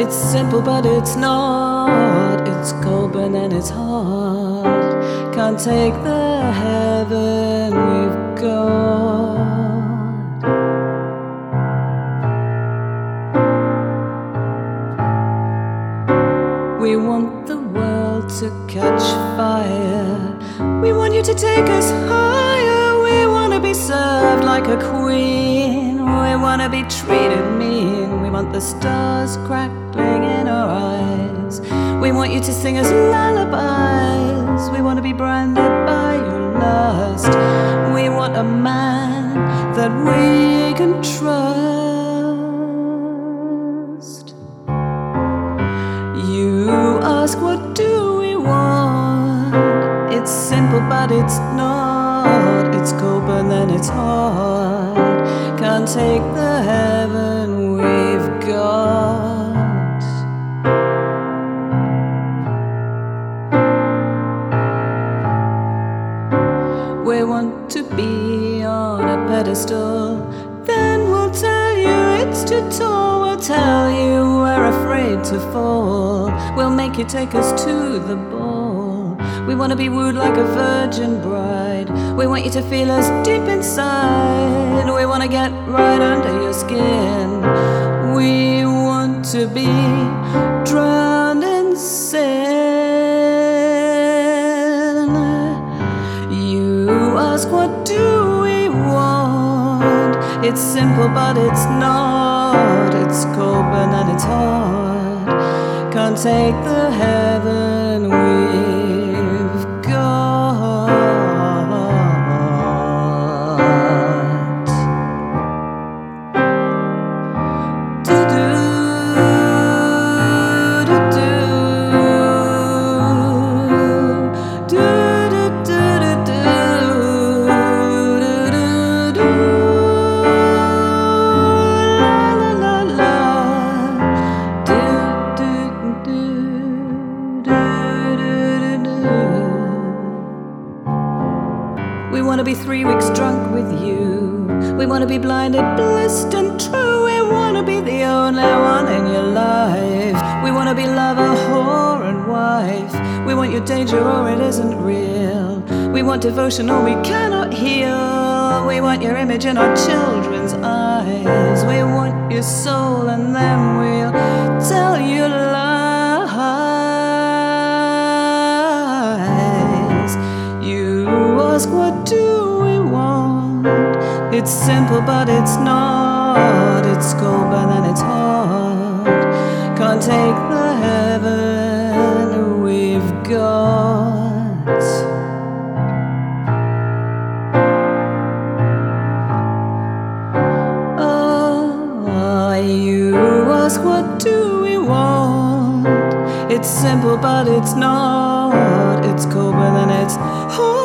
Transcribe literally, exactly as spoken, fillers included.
It's simple but it's not. It's cold but then it's hard. Can't take the heaven we've got. We want the world to catch fire. We want you to take us higher. We wanna be served like a queen. We wanna be treated mean. We want the stars crackling in our eyes. We want you to sing us lullabies. We wanna be branded by your lust. We want a man that we can trust. You ask, what do we want? It's simple but it's not. It's cold but then it's hard. Can't take the heaven we've got. We want to be on a pedestal. Then we'll tell you it's too tall. We'll tell you we're afraid to fall. We'll make you take us to the ball. We want to be wooed like a virgin bride. We want you to feel us deep inside. We want to get right under your skin. We want to be drowned in sin. You ask, what do we want? It's simple but it's not. It's cold but then it's hard. Can't take the heaven we've got. Do-do, do-do, do-do-do-do-do, do-do-do. We want to be three weeks drunk with you. We want to be blinded, blissed and true. We want to be the only one in your life. We want to be lover, whore and wife. We want your danger or it isn't real. We want devotion or we cannot heal. We want your image in our children's eyes. We want your soul and then we'll tell you lies. You ask, what do we want? It's simple but it's not. It's cold but then it's hard. Can't take the heaven we've got. Oh, you ask, what do we want? It's simple but it's not. It's cold but then it's hard.